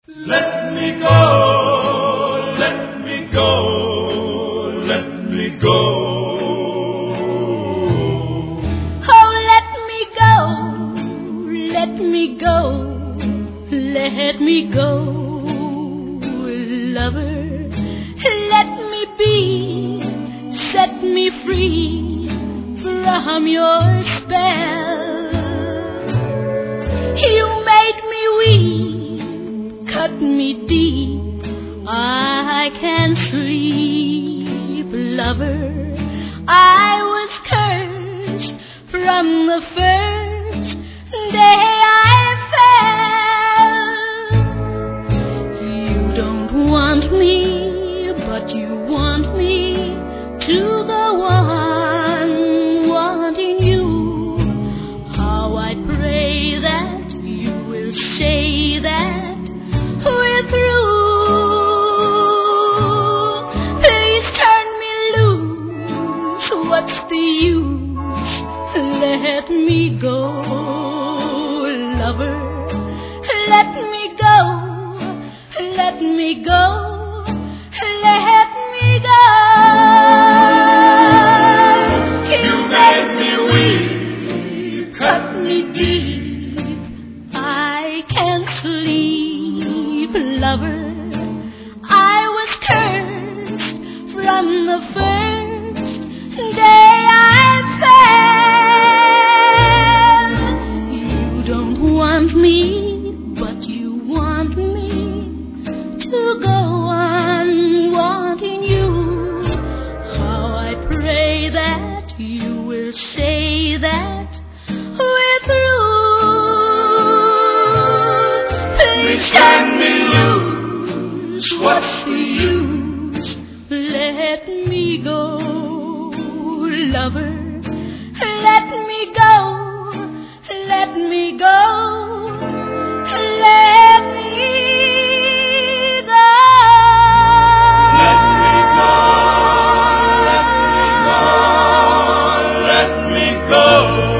Let me go, let me go, let me go. Oh, let me go, let me go, let me go, lover. Let me be, set me free from your spell. You made me weak, cut me deep, I can't sleep, lover. I was cursed from the first day I fell. You don't want me, but you want me to go on wanting you. How I pray that you will say that we're through. Please turn me loose, what's the use? Let me go, lover. Let me go, let me go, let me go. You made me weak, cut me deep, I can't sleep, lover. I was cursed from the first day I fell. You don't want me, but you want me to go on wanting you. How I pray that you will say that we're through. Please turn me loose, what's the use? Let me go, lover. Let me go, let me go, let me go. Let me go, let me go, let me go.